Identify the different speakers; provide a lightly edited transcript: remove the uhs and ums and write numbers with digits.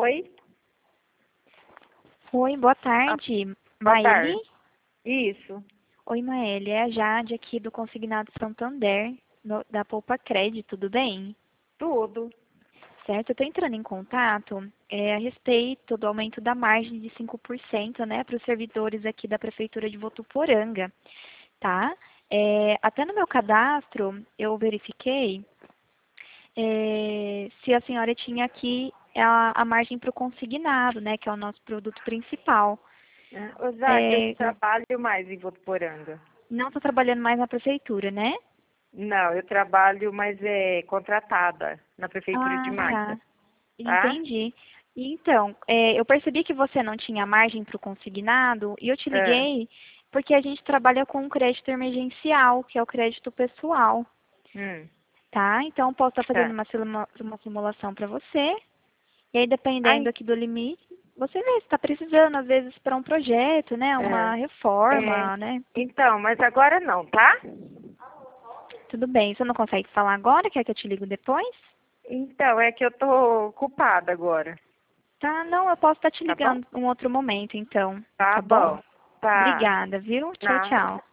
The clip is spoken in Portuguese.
Speaker 1: Oi?
Speaker 2: Oi, boa tarde.
Speaker 1: Boa
Speaker 2: Maeli?
Speaker 1: tarde. Isso.
Speaker 2: Oi, Maeli. É a Jade aqui do Consignado Santander, da Poupa Crédito, tudo bem?
Speaker 1: Tudo.
Speaker 2: Certo, eu estou entrando em contato a respeito do aumento da margem de 5%, né, para os servidores aqui da Prefeitura de Votuporanga, tá? Até no meu cadastro, eu verifiquei se a senhora tinha aqui a margem para o consignado, né, que é o nosso produto principal.
Speaker 1: Ô, Jade, eu
Speaker 2: É,
Speaker 1: trabalho mais em Votuporanga.
Speaker 2: não está trabalhando mais na Prefeitura, né?
Speaker 1: Não, eu trabalho, mas é contratada na Prefeitura de
Speaker 2: Ah,
Speaker 1: Magda,
Speaker 2: tá.
Speaker 1: tá?
Speaker 2: Entendi. Então, eu percebi que você não tinha margem para o consignado e eu te
Speaker 1: Ah,
Speaker 2: liguei porque a gente trabalha com um crédito emergencial, que é o crédito pessoal,
Speaker 1: hum,
Speaker 2: tá? Então, posso estar fazendo
Speaker 1: tá.
Speaker 2: uma simulação para você e aí, dependendo
Speaker 1: Ai,
Speaker 2: aqui do limite, você vê se está precisando, às vezes, para um projeto, né? Uma
Speaker 1: é,
Speaker 2: reforma, né?
Speaker 1: então, mas agora não, tá?
Speaker 2: Tudo bem. Você não consegue falar agora? Quer que eu te ligo depois?
Speaker 1: Então, é que eu tô ocupada agora,
Speaker 2: Tá, não, eu posso estar te
Speaker 1: tá bom?
Speaker 2: ligando em um outro momento, então.
Speaker 1: Tá
Speaker 2: Tá bom?
Speaker 1: bom. Tá.
Speaker 2: Obrigada, viu? Tchau,
Speaker 1: Nada.
Speaker 2: tchau.